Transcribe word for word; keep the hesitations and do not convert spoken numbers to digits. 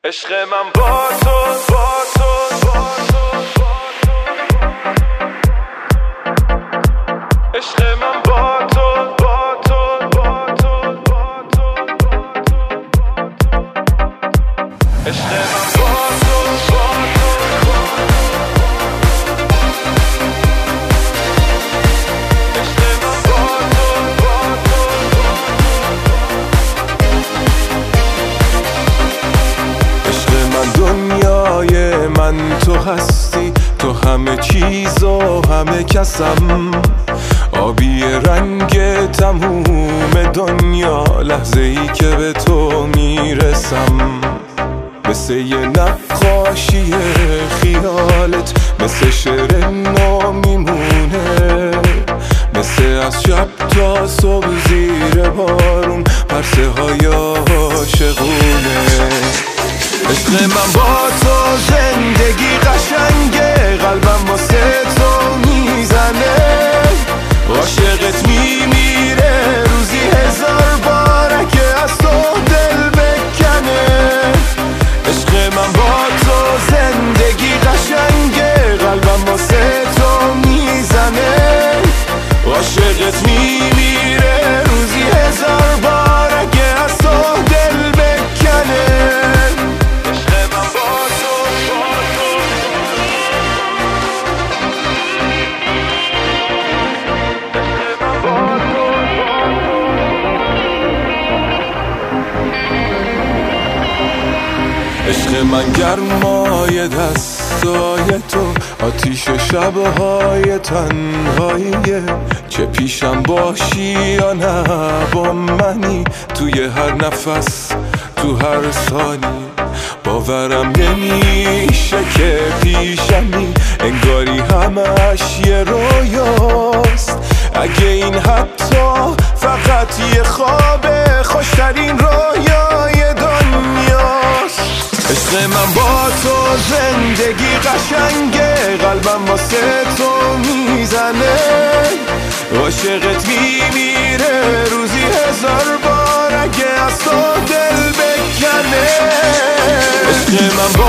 عشق من با تو با تو با تو عشق من با تو با تو با تو با تو عشق من با تو با تو عشق من با تو با تو عشق من دنیای من تو هستی، تو همه چیز و همه کسم، آبی رنگ تموم دنیا، لحظه ای که به تو میرسم. مثل یه نقاشی خیالت، مثل شعر نو میمونه، مثل از شب تا صبح زیر بارون پرسه های عاشقونه. عشق من با تو زندگی قشنگه، قلبم واسه تو میزنه، عاشقت میمیره روزی هزار باره که از تو دل بکنه. عشق من با تو زندگی قشنگه، قلبم واسه تو میزنه، عاشقت میمیره روزی هزار باره که از تو دل بکنه. عشق من گرمای دستای تو، آتیش شبهای تنهاییه، چه پیشم باشی یا نه با منی، توی هر نفس تو هر ثانی، باورم نمیشه که پیشمی، انگاری همش یه رویاست، اگه این حتی فقط یه خوابه، خوشترین رویای دنیاست. عشق من با تو زندگی قشنگه، قلبم واسه تو میزنه، عاشقت میمیره روزی هزار بار اگه از تو دل بکنه. عشق من